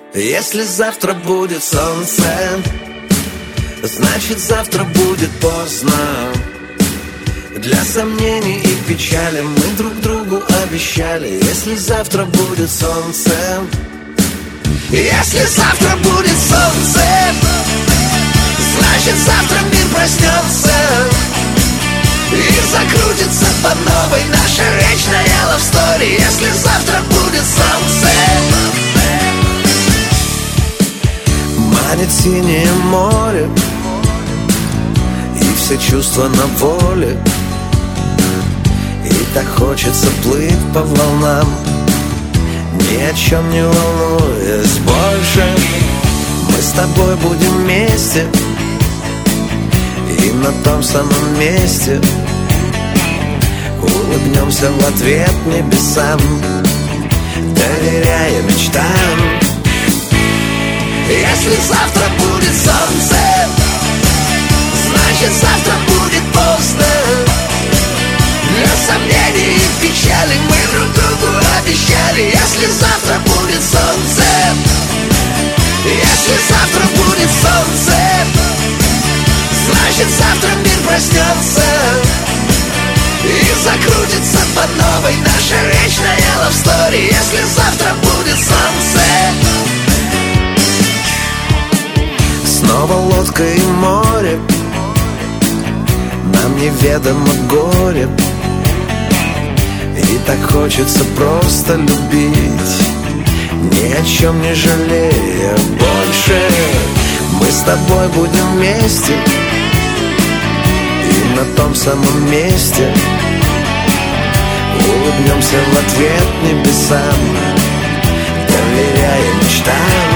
Если завтра будет солнце, значит завтра будет поздно. Для сомнений и печали мы друг другу обещали. Если завтра будет солнце, если завтра будет солнце, значит завтра мир проснется и закрутится по новой наша вечная love story. Если завтра будет солнце, манит синее море и все чувства на воле. И так хочется плыть по волнам, ни о чем не волнуясь больше. Мы с тобой будем вместе и на том самом месте улыбнемся в ответ небесам, доверяя мечтам. Если завтра будет солнце, значит завтра будет поздно. Для сомнений и печали мы друг другу обещали. Если завтра будет солнце, если завтра будет солнце, значит завтра мир проснется и закрутится по новой наша вечная love story. Если завтра будет солнце, снова лодка и море, нам неведомо горе. И так хочется просто любить, ни о чем не жалея больше. Мы с тобой будем вместе и на том самом месте улыбнемся в ответ небесам, доверяя мечтам.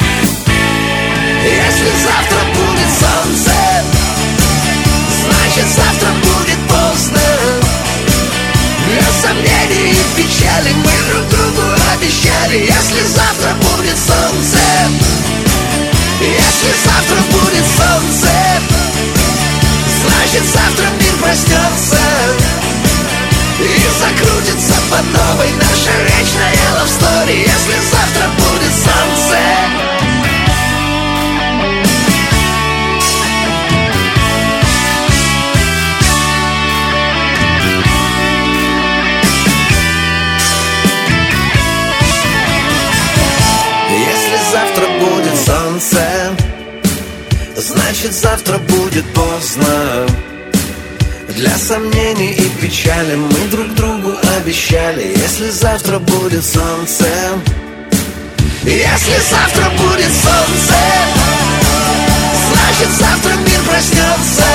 Если завтра будет солнце, значит завтра будет поздно. Для сомнений и печали мы друг другу обещали. Если завтра будет солнце, если завтра будет солнце, значит завтра мир проснется и закрутится по новой наша вечная love story. Если завтра будет солнце. Завтра будет солнце, значит завтра будет поздно. Для сомнений и печали мы друг другу обещали. Если завтра будет солнце, если завтра будет солнце, значит завтра мир проснется